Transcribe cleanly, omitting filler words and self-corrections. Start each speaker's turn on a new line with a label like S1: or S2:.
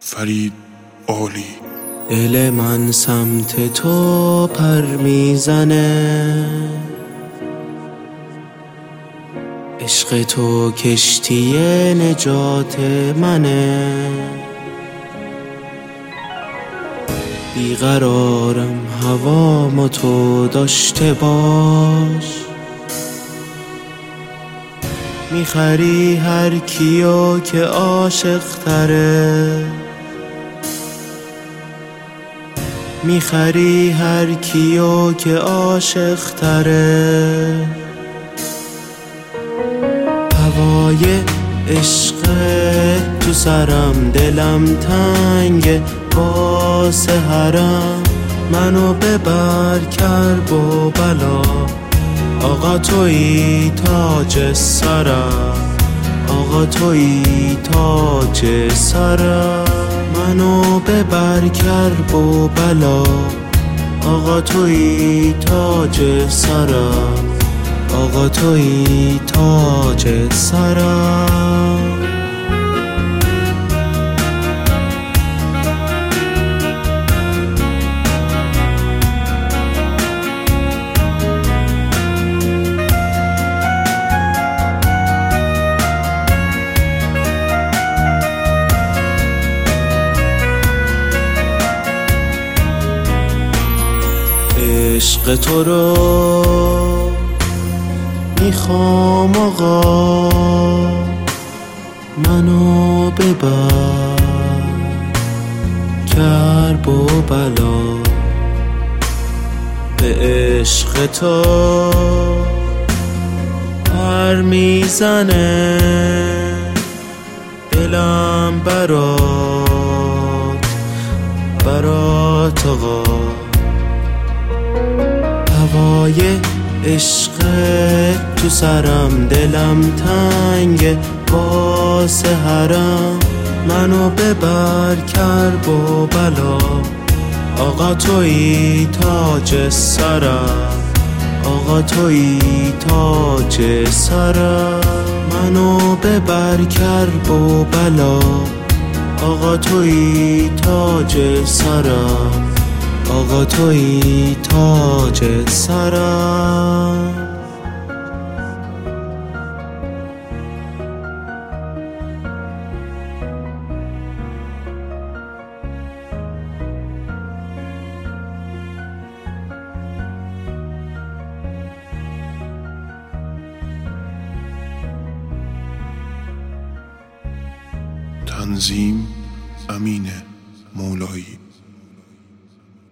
S1: فرید عالی.
S2: دل من سمت تو پر میزنه، عشق تو کشتی نجات منه. بیقرارم هوامو تو داشته باش، میخری هر کیو که عاشق تره، میخری هر کیو که عاشق تره. هوای عشق تو سرم، دلم تنگ با سحرم. منو ببر کرب و بلا، آقا تویی تاج سرم، آقا تویی تاج سرم. منو ببر کرب و بلا، آقا تویی تاج سرم، آقا تویی تاج سرم. عشق تو رو میخوام آقا، منو ببر کرب و بلا. به عشق تو پر میزنه دلم برات آقا. هوای عشق تو سرم، دلم تنگ با سحرم. منو ببر کرب و بلا، آقا تویی تاج سرم، آقا تویی تاج سرم. منو ببر کرب و بلا، آقا تویی تاج سرم، آقا تویی تاج سرم.
S1: تنظیم امین مولایی.